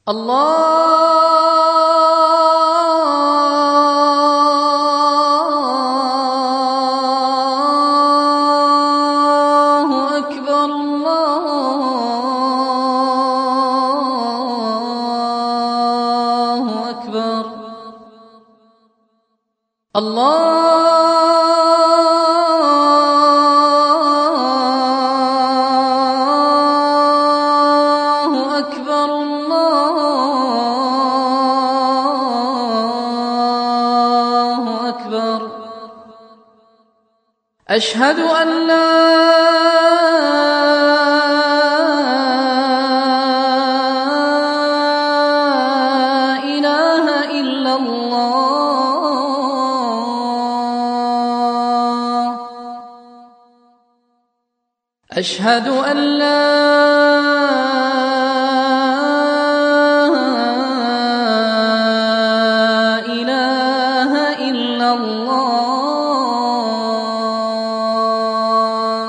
الله أكبر الله أكبر الله أكبر الله أكبر أشهد أن لا إله إلا الله أشهد أن لا إله إلا الله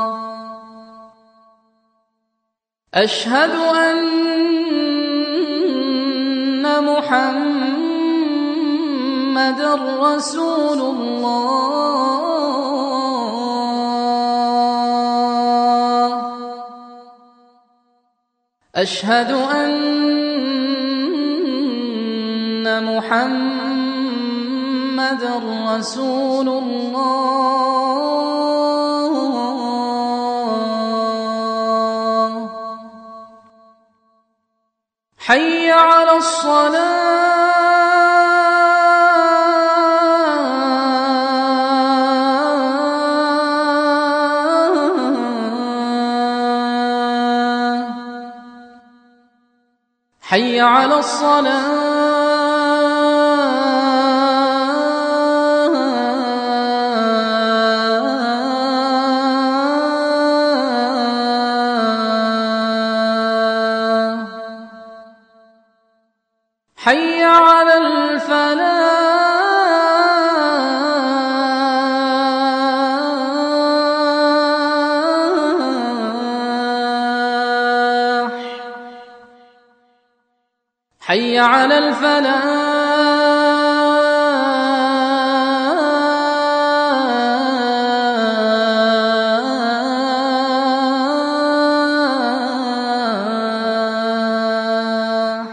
أشهد أن محمدًا رسول الله أشهد أن محمدًا رسول الله حي على الصلاة حي على الصلاة حي على الفلاح حي على الفلاح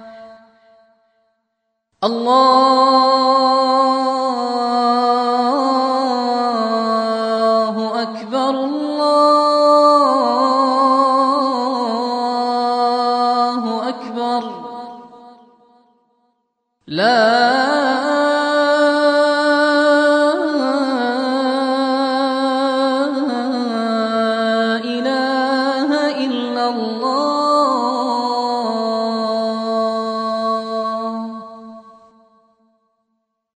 الله أكبر الله أكبر لا